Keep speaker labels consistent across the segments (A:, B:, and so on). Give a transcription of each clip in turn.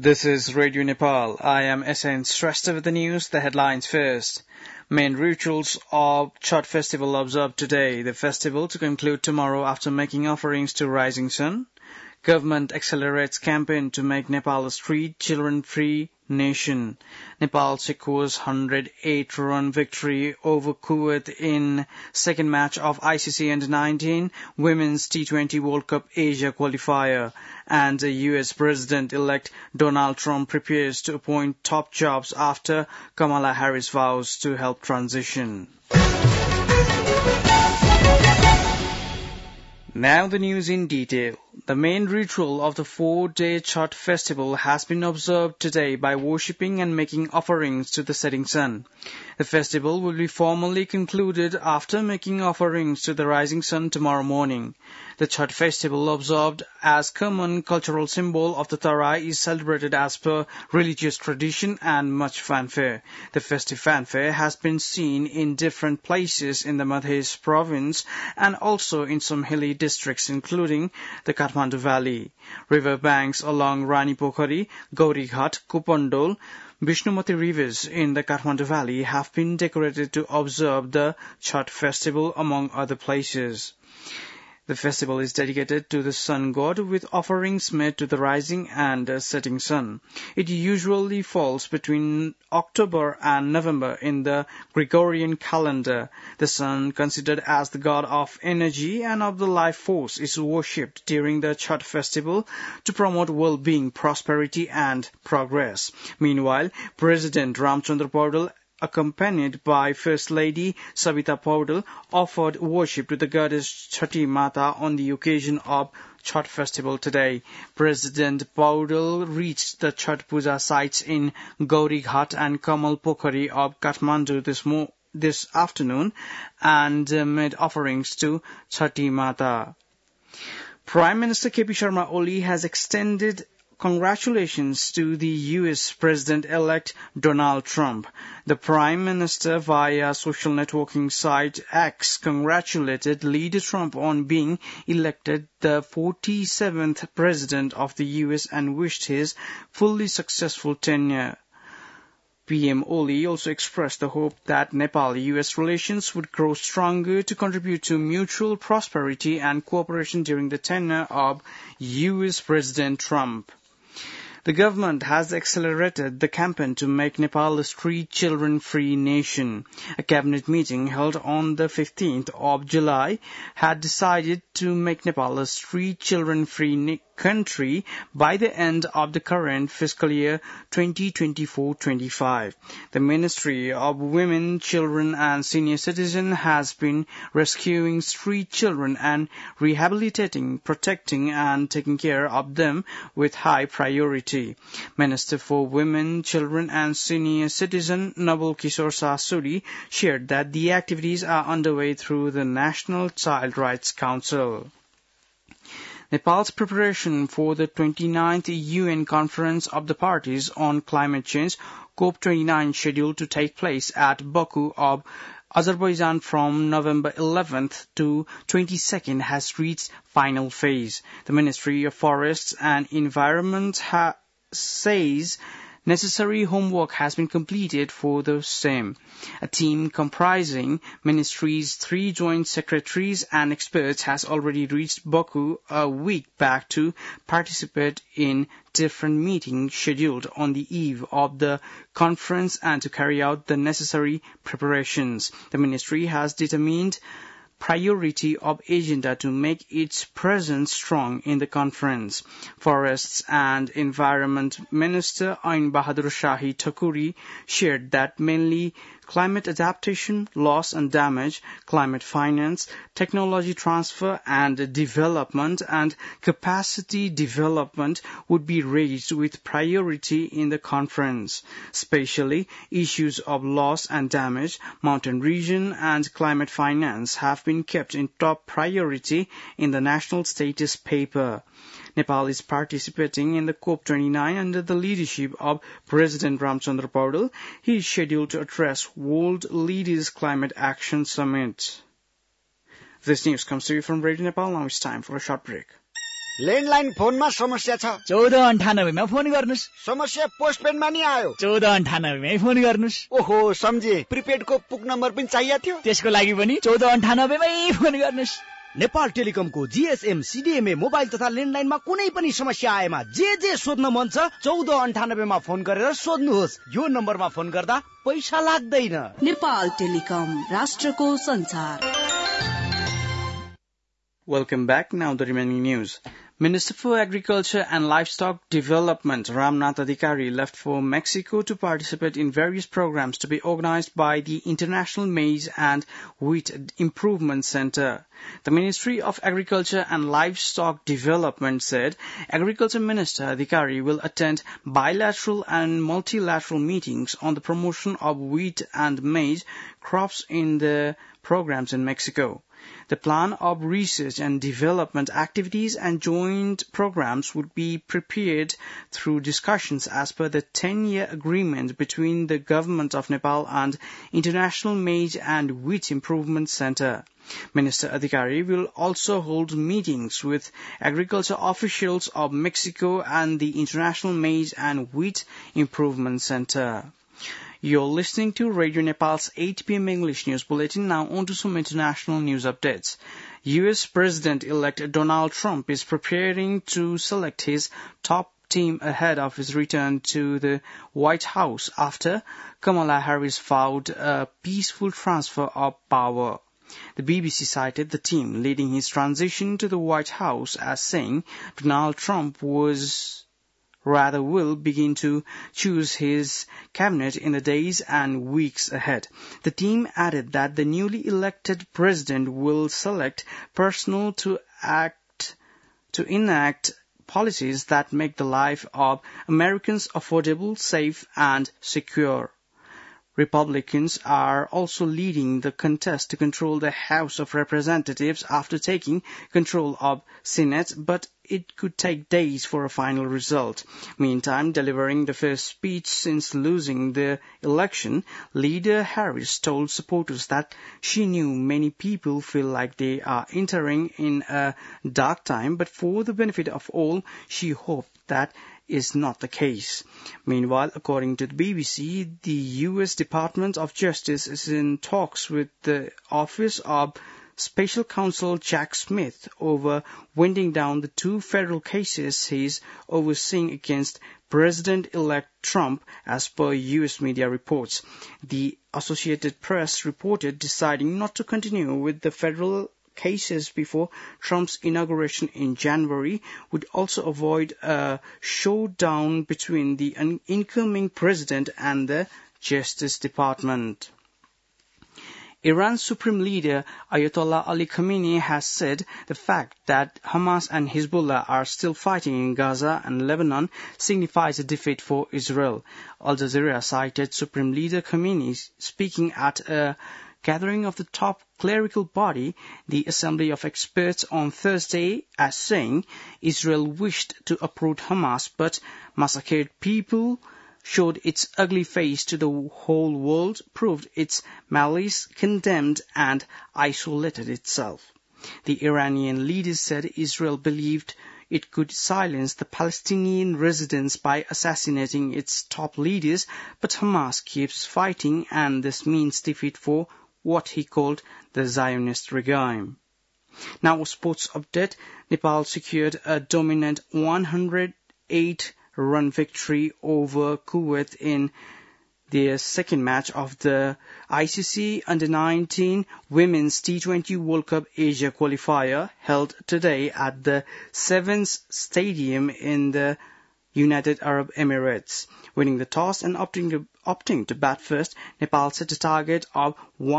A: This is Radio Nepal. I am SN Shrestha with the news. The headlines first. Main rituals of Chhath festival observed today. The festival to conclude tomorrow after making offerings to rising sun. Government accelerates campaign to make Nepal a street children-free nation. Nepal secures 108-run victory over Kuwait in second match of ICC Under-19 Women's T20 World Cup Asia qualifier. And the U.S. President-elect Donald Trump prepares to appoint top jobs after Kamala Harris vows to help transition. Now the news in detail. The main ritual of the 4-day Chhath festival has been observed today by worshipping and making offerings to the setting sun. The festival will be formally concluded after making offerings to the rising sun tomorrow morning. The Chhath festival, observed as common cultural symbol of the Tarai, is celebrated as per religious tradition and much fanfare. The festive fanfare has been seen in different places in the Madhya province and also in some hilly districts including the Kathmandu Valley. River banks along Rani Pokhari, Gauri Ghat, Kupandol, Vishnumati rivers in the Kathmandu Valley have been decorated to observe the Chhath festival among other places. The festival is dedicated to the sun god with offerings made to the rising and setting sun. It usually falls between October and November in the Gregorian calendar. The sun, considered as the god of energy and of the life force, is worshipped during the Chhath festival to promote well-being, prosperity and progress. Meanwhile, President Ramchandra Paudel, accompanied by First Lady Savita Paudel, offered worship to the goddess Chhati Mata on the occasion of Chhath festival today. President Paudel reached the Chhath Puja sites in Gauri Ghat and Kamal Pokhari of Kathmandu this afternoon and made offerings to Chhati Mata. Prime Minister KP Sharma Oli has extended congratulations to the U.S. President-elect Donald Trump. The Prime Minister, via social networking site X, congratulated Leader Trump on being elected the 47th President of the U.S. and wished his fully successful tenure. PM Oli also expressed the hope that Nepal-US relations would grow stronger to contribute to mutual prosperity and cooperation during the tenure of U.S. President Trump. The government has accelerated the campaign to make Nepal a street children-free nation. A cabinet meeting held on the 15th of July had decided to make Nepal a street children-free country by the end of the current fiscal year 2024-25. The Ministry of Women, Children and Senior Citizens has been rescuing street children and rehabilitating, protecting and taking care of them with high priority. Minister for Women, Children and Senior Citizens Nabul Kishore Sasuri shared that the activities are underway through the National Child Rights Council. Nepal's preparation for the 29th UN Conference of the Parties on Climate Change, COP29, scheduled to take place at Baku of Azerbaijan from November 11th to 22nd has reached final phase. The Ministry of Forests and Environment says necessary homework has been completed for the same. A team comprising ministries, 3 joint secretaries and experts has already reached Baku a week back to participate in different meetings scheduled on the eve of the conference and to carry out the necessary preparations. The ministry has determined priority of agenda to make its presence strong in the conference. Forests and Environment Minister Ain Bahadur Shahi Thakuri shared that mainly climate adaptation, loss and damage, climate finance, technology transfer and development and capacity development would be raised with priority in the conference. Especially issues of loss and damage, mountain region and climate finance have been kept in top priority in the national status paper. Nepal is participating in the COP29 under the leadership of President Ramchandra Paudel. He is scheduled to address World Leaders Climate Action Summit. This news comes to you from Radio Nepal. Now it's time for a short break.
B: Landline फोनमा समस्या छ
C: 1498 मा phone गर्नुस्
B: समस्या पोस्टपेडमा नि आयो
C: 1498 मै phone गर्नुस्
B: ओहो सम्झे प्रिपेडको पुक नम्बर पनि चाहिएको थियो
C: त्यसको लागि पनि 1498 मै फोन गर्नुस्
D: नेपाल टेलिकमको जीएसएम सीडीएमए मोबाइल तथा ल्यान्डलाइनमा कुनै पनि समस्या आएमा जे सोध्न मन छ 1498 मा फोन गरेर सोध्नुहोस् यो नम्बरमा फोन गर्दा पैसा लाग्दैन
E: नेपाल टेलिकम राष्ट्रको संचार
A: Welcome back. Now the remaining news. Minister for Agriculture and Livestock Development Ramnath Adhikari left for Mexico to participate in various programs to be organized by the International Maize and Wheat Improvement Center. The Ministry of Agriculture and Livestock Development said Agriculture Minister Adhikari will attend bilateral and multilateral meetings on the promotion of wheat and maize crops in the programs in Mexico. The plan of research and development activities and joint programs would be prepared through discussions as per the 10-year agreement between the Government of Nepal and International Maize and Wheat Improvement Center. Minister Adhikari will also hold meetings with agriculture officials of Mexico and the International Maize and Wheat Improvement Center. You're listening to Radio Nepal's 8 p.m. English News Bulletin. Now on to some international news updates. U.S. President-elect Donald Trump is preparing to select his top team ahead of his return to the White House after Kamala Harris vowed a peaceful transfer of power. The BBC cited the team leading his transition to the White House as saying Donald Trump will begin to choose his cabinet in the days and weeks ahead. The team added that the newly elected president will select personnel to enact policies that make the life of Americans affordable, safe, and secure. Republicans are also leading the contest to control the House of Representatives after taking control of Senate, but it could take days for a final result. Meantime, delivering the first speech since losing the election, Leader Harris told supporters that she knew many people feel like they are entering in a dark time, but for the benefit of all, she hoped that is not the case. Meanwhile, according to the BBC, the U.S. Department of Justice is in talks with the Office of Special Counsel Jack Smith over winding down the 2 federal cases he's overseeing against President-elect Trump, as per U.S. media reports. The Associated Press reported deciding not to continue with the federal cases before Trump's inauguration in January would also avoid a showdown between the incoming president and the Justice Department. Iran's Supreme Leader Ayatollah Ali Khamenei has said the fact that Hamas and Hezbollah are still fighting in Gaza and Lebanon signifies a defeat for Israel. Al Jazeera cited Supreme Leader Khamenei speaking at a gathering of the top clerical body, the Assembly of Experts, on Thursday, as saying Israel wished to uproot Hamas but massacred people, showed its ugly face to the whole world, proved its malice, condemned and isolated itself. The Iranian leaders said Israel believed it could silence the Palestinian residents by assassinating its top leaders, but Hamas keeps fighting and this means defeat for what he called the Zionist regime. Now a sports update. Nepal secured a dominant 108-run victory over Kuwait in their second match of the ICC Under-19 Women's T20 World Cup Asia qualifier held today at the Sevens Stadium in the United Arab Emirates. Winning the toss and opting to bat first, Nepal set a target of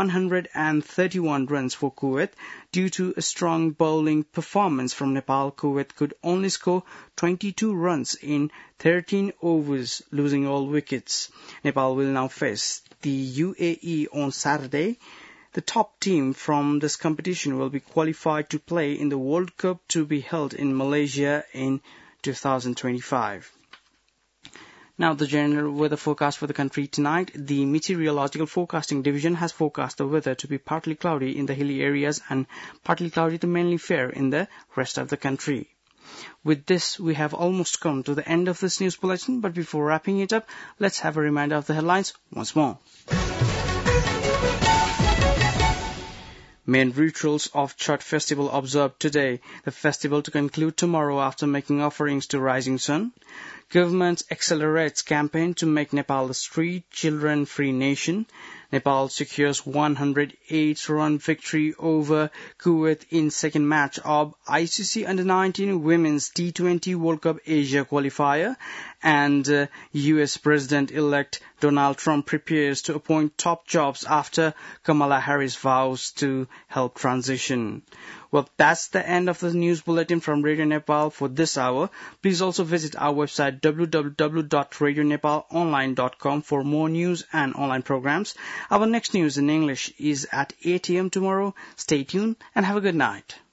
A: 131 runs for Kuwait. Due to a strong bowling performance from Nepal, Kuwait could only score 22 runs in 13 overs, losing all wickets. Nepal will now face the UAE on Saturday. The top team from this competition will be qualified to play in the World Cup to be held in Malaysia in 2025. Now the general weather forecast for the country tonight. The Meteorological Forecasting Division has forecast the weather to be partly cloudy in the hilly areas and partly cloudy to mainly fair in the rest of the country. With this, we have almost come to the end of this news bulletin, but before wrapping it up, let's have a reminder of the headlines once more. Main rituals of Chhath festival observed today. The festival to conclude tomorrow after making offerings to rising sun. Government accelerates campaign to make Nepal a street children-free nation. Nepal secures 108-run victory over Kuwait in second match of ICC Under-19 Women's T20 World Cup Asia qualifier. And U.S. President-elect Donald Trump prepares to appoint top jobs after Kamala Harris vows to help transition. Well, that's the end of the news bulletin from Radio Nepal for this hour. Please also visit our website www.radionepalonline.com for more news and online programs. Our next news in English is at 8 a.m. tomorrow. Stay tuned and have a good night.